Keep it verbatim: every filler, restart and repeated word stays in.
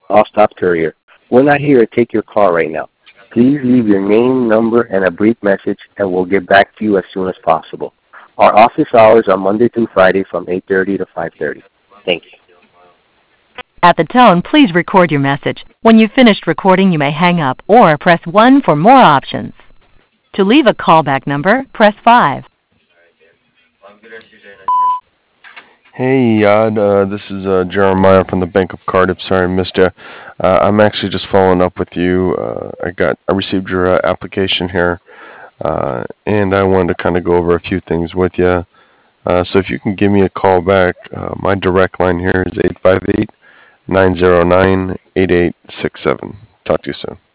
all-stop courier. We're not here to take your call right now. Please leave your name, number, and a brief message, and we'll get back to you as soon as possible. Our office hours are Monday through Friday from eight thirty to five thirty. Thank you. At the tone, please record your message. When you've finished recording, you may hang up or press one for more options. To leave a callback number, press five. Hey, Yad. Uh, this is uh, Jeremiah from the Bank of Cardiff. Sorry I missed you. Uh, I'm actually just following up with you. Uh, I got I received your uh, application here, uh, and I wanted to kind of go over a few things with you. Uh, so if you can give me a call back, uh, my direct line here is eight five eight, nine zero nine, eight eight six seven. Talk to you soon.